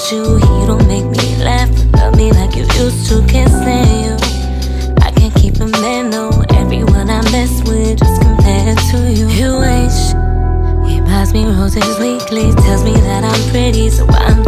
you, he don't make me laugh. Love me like you used to, can't stand you. I can't keep a man though, everyone I mess with just compared to you. You ain't he buys me roses weekly, tells me that I'm pretty, so I'm